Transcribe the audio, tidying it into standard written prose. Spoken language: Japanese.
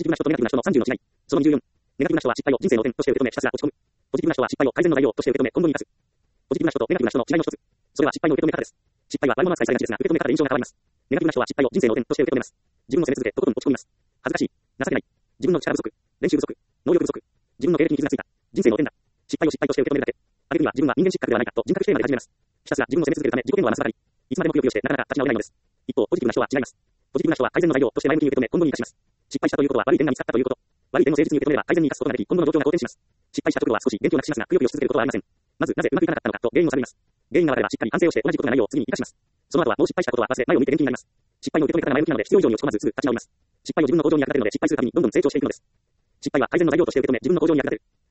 ジティブな人とネガティブな人の30の違い。その24。ネガティブな人は失敗を人生の点として受け止め、ひたすら落ち込む。ポジティブな人は失敗を改善の材料として受け止め、今後に生かす。ポジティブな人とネガティブな人の違いの一つ。それは失敗の受け止め方です。失敗は悪者扱いされがちですが、受け止め方で印象が変わります。ネガティブな人は失敗を人生の点として受け止めます。自分の責め続け、とことん落ち込みます。恥ずかしい。情けない。自分の力不足。練習不足。能力不足。自分の経歴に傷がついた。人生の点だ。失敗を失敗として受け止めるだけ。あるには自分は人間失格ではないかと人格否定まで始めます。ひたすら自分を責め続けるため自己嫌悪はなさがり。いつまでもくよくよしてなかなか立ち直れないのです。一方、ポジティブな人は違います。ポジティブな人は改善の材料として前向きに受け止め、今後に生かします。失敗したということは悪い点が見つかったということ。悪い点を誠実に受け止めれば改善に生かすことができ、今後の状況が好転します。失敗したところは少し元気をなくしますが、くよくよし続けることはありません。まず、なぜうまくいかなかったのかと原因を探ります。原因が分かればしっかり反省をして同じことがないよう次に生かします。その後はもう失敗したことは忘れ前を見て元気になります。失敗の受け止め方が前向きなので必要以上に落ち込まずすぐ立ち直ります。失敗を自分の向上に役立てるので失敗するたびにどんどん成長していくのです。失敗は改善の材料として受け止め自分の向上に役立てる。